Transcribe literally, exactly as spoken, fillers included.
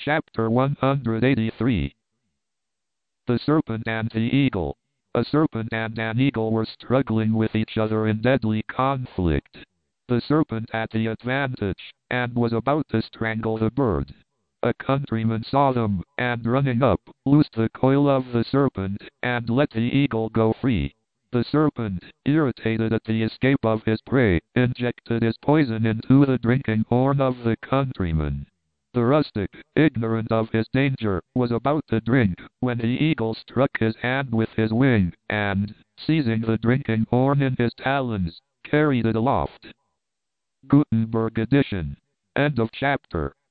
Chapter one hundred eighty-three. The Serpent and the Eagle. A serpent and an eagle were struggling with each other in deadly conflict. The serpent had the advantage, and was about to strangle the bird. A countryman saw them, and running up, loosed the coil of the serpent, and let the eagle go free. The serpent, irritated at the escape of his prey, injected his poison into the drinking horn of the countryman. The rustic, ignorant of his danger, was about to drink, when the eagle struck his hand with his wing, and, seizing the drinking horn in his talons, carried it aloft. Gutenberg edition. End of chapter.